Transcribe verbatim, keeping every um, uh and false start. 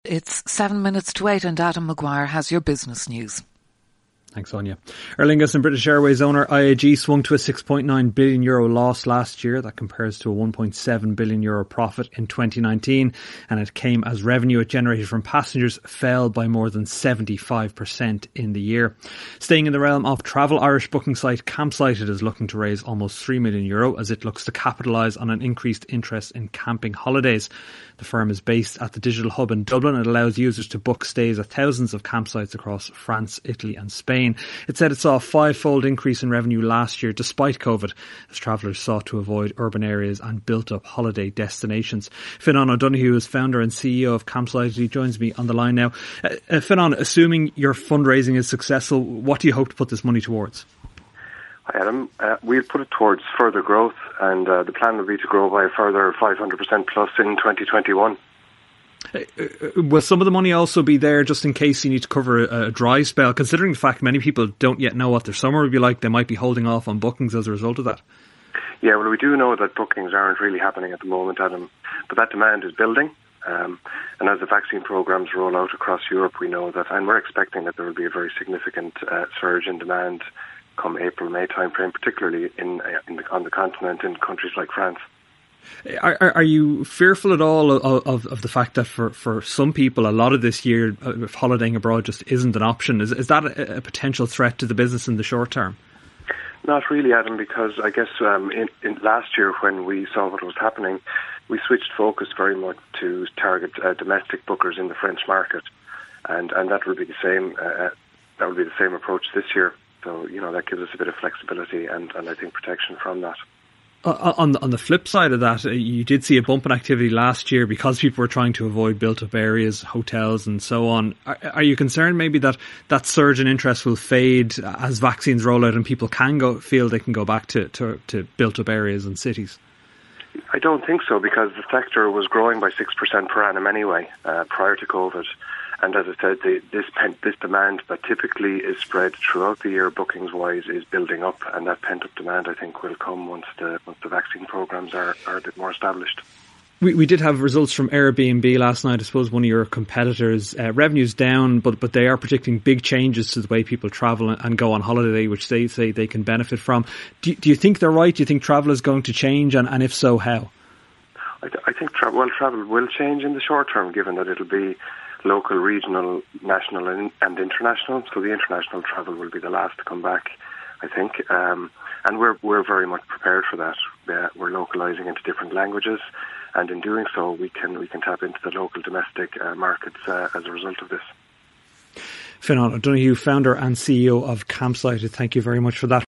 It's seven minutes to eight and Adam Maguire has your business news. Thanks, Sonia. Aer Lingus and British Airways owner I A G swung to a six point nine billion euro loss last year. That compares to a one point seven billion euro profit in twenty nineteen. And it came as revenue it generated from passengers fell by more than seventy-five percent in the year. Staying in the realm of travel, Irish booking site Campsighted is looking to raise almost three million euro as it looks to capitalise on an increased interest in camping holidays. The firm is based at the digital hub in Dublin. It allows users to book stays at thousands of campsites across France, Italy and Spain. It said it saw a five-fold increase in revenue last year despite COVID as travellers sought to avoid urban areas and built-up holiday destinations. Fionnán O'Donoghue is founder and C E O of Campsighted. He joins me on the line now. Uh, uh, Fionnán, assuming your fundraising is successful, what do you hope to put this money towards? Hi Adam, uh, we'll put it towards further growth, and uh, the plan will be to grow by a further five hundred percent plus in twenty twenty-one. Uh, will some of the money also be there just in case you need to cover a, a dry spell, considering the fact many people don't yet know what their summer will be like? They might be holding off on bookings as a result of that. Yeah, well, we do know that bookings aren't really happening at the moment, Adam, but that demand is building. Um, and as the vaccine programs roll out across Europe, we know that, and we're expecting that there will be a very significant uh, surge in demand come April, May timeframe, particularly in, in the, on the continent in countries like France. Are, are, are you fearful at all of, of, of the fact that for, for some people, a lot of this year, uh, if holidaying abroad just isn't an option? Is, is that a, a potential threat to the business in the short term? Not really, Adam, because I guess um, in, in last year when we saw what was happening, we switched focus very much to target uh, domestic bookers in the French market, and, and that will be the same. Uh, that will be the same approach this year. So, you know, that gives us a bit of flexibility and, and I think protection from that. Uh, on, on the flip side of that, uh, you did see a bump in activity last year because people were trying to avoid built-up areas, hotels and so on. Are, are you concerned maybe that that surge in interest will fade as vaccines roll out and people can go feel they can go back to, to, to built-up areas and cities? I don't think so, because the sector was growing by six percent per annum anyway uh, prior to COVID. And as I said, the, this pent, this demand that typically is spread throughout the year, bookings-wise, is building up, and that pent-up demand, I think, will come once the once the vaccine programs are, are a bit more established. We we did have results from Airbnb last night. I suppose one of your competitors, uh, revenue's down, but but they are predicting big changes to the way people travel and go on holiday, which they say they can benefit from. Do, do you think they're right? Do you think travel is going to change, and, and if so, how? I, th- I think tra- well, travel will change in the short term, given that it'll be local, regional, national and, and international. So the international travel will be the last to come back, I think. Um, and we're we're very much prepared for that. Uh, we're localising into different languages, and in doing so, we can we can tap into the local domestic uh, markets uh, as a result of this. Fionnán O'Donoghue, founder and C E O of Campsighted, thank you very much for that.